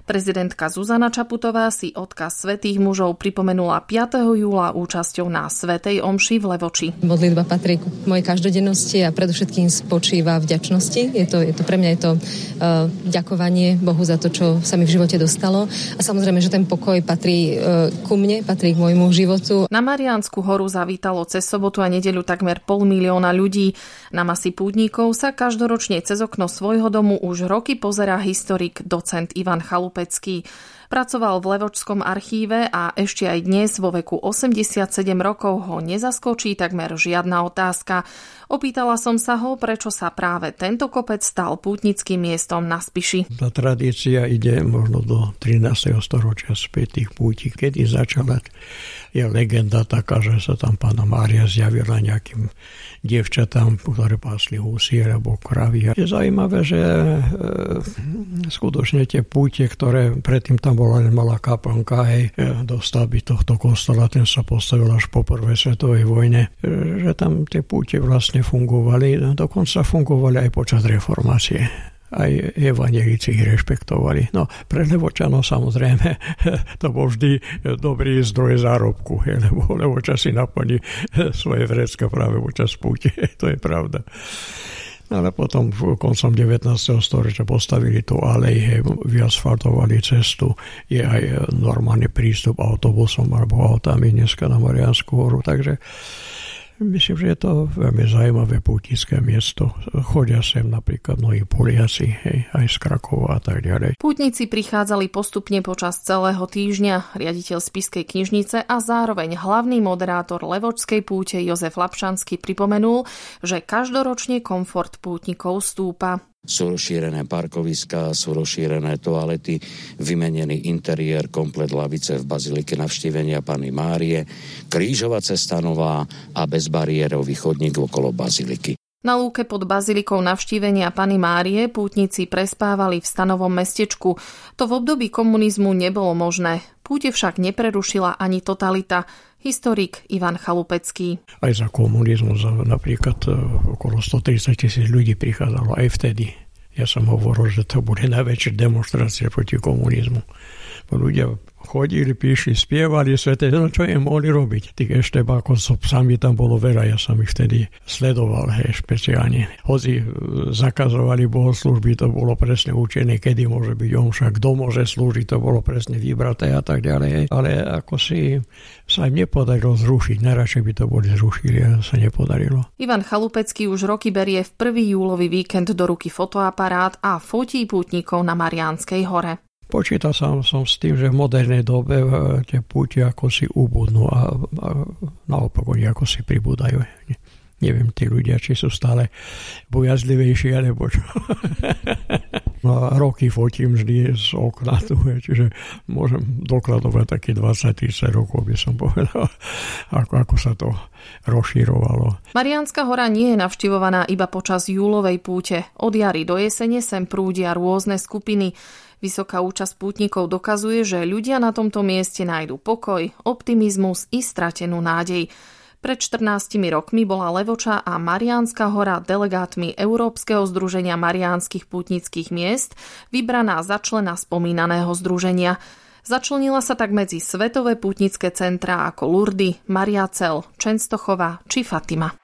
Prezidentka Zuzana Čaputová si odkaz svätých mužov pripomenula 5. júla účasťou na svätej omši v Levoči. Modlitba patrí k mojej každodennosti a predovšetkým spočíva v vďačnosti. Je to pre mňa ďakovanie Bohu za to, čo sa mi v živote dostalo. A samozrejme, že ten pokoj patrí ku mne, patrí k môjmu životu. Na Mariánsku horu zavítalo cez sobotu a nedeľu takmer 500 000 ľudí. Na masy pútnikov sa každoročne cez okno svojho domu už roky pozerá historik docent Ivan Chalupecký. Pracoval v Levočskom archíve a ešte aj dnes vo veku 87 rokov ho nezaskočí takmer žiadna otázka. Opýtala som sa ho, prečo sa práve tento kopec stal pútnickým miestom na Spiši. Tá tradícia ide možno do 13. storočia späť tých púti. Kedy začala, je legenda taká, že sa tam Panna Mária zjavila nejakým dievčatám, ktoré pásli husy alebo kravy. Je zaujímavé, že skutočne tie púte, ktoré predtým tam bola len malá kaplnka, do stavby tohto kostola, ten sa postavil až po prvej svetovej vojne, že tam tie púte vlastne fungovali, dokonca fungovali aj počas reformácie. Aj evanjelici ich rešpektovali. No, pre Levočanov samozrejme to bol vždy dobrý zdroj zárobku, lebo Levočan si naplní svoje vrecka práve počas púte, to je pravda. Ale potom koncom 19. storočia postavili tú alej, vyasfaltovali cestu, je aj normálny prístup autobusom alebo autami dneska na Mariánsku horu, takže myslím, že je to veľmi zaujímavé pútnické miesto. Chodia sem napríklad mnohí Poliaci, aj z Krakova a tak ďalej. Pútnici prichádzali postupne počas celého týždňa. Riaditeľ Spišskej knižnice a zároveň hlavný moderátor Levočskej púte Jozef Lapšanský pripomenul, že každoročne komfort pútnikov stúpa. Sú rozšírené parkoviská, sú rozšírené toalety, vymenený interiér, komplet lavice v bazilike Navštívenia Panny Márie, krížová cesta nová a bezbariérový chodník okolo baziliky. Na lúke pod bazilikou Navštívenia Panny Márie pútnici prespávali v stanovom mestečku. To v období komunizmu nebolo možné. Púte však neprerušila ani totalita. Historik Ivan Chalupecký. Aj za komunizmu napríklad okolo 130 000 ľudí prichádzalo aj vtedy. Ja som hovoril, že to bude najväčšia demonstrácia proti komunizmu. Ľudia chodili, píšli, spievali svete, no čo im mohli robiť. Tých eštebákov so psami tam bolo veľa, ja som ich vtedy sledoval, špeciálne. Hoci zakazovali bohoslúžby, to bolo presne určené, kedy môže byť omša, kto môže slúžiť, to bolo presne vybraté a tak ďalej. Ale ako si sa im nepodarilo zrušiť, najradšej by to boli zrušili, a sa nepodarilo. Ivan Chalupecký už roky berie v 1. júlový víkend do ruky fotoaparát a fotí pútnikov na Mariánskej hore. Počítal som s tým, že v modernej dobe tie púte ako si ubudnú a naopak oni ako si pribúdajú. Neviem, tí ľudia, či sú stále bojazlivejší, alebo čo. No a roky fotím vždy z okna, čiže môžem dokladovať taký 20-30 rokov, by som povedal, ako sa to rozšírovalo. Mariánska hora nie je navštevovaná iba počas júlovej púte. Od jary do jesene sem prúdia rôzne skupiny. Vysoká účasť pútnikov dokazuje, že ľudia na tomto mieste nájdu pokoj, optimizmus i stratenú nádej. Pred 14 rokmi bola Levoča a Mariánska hora delegátmi Európskeho združenia mariánskych pútnických miest vybraná za člena spomínaného združenia. Začlenila sa tak medzi svetové pútnické centrá ako Lourdes, Mariacel, Čenstochova či Fatima.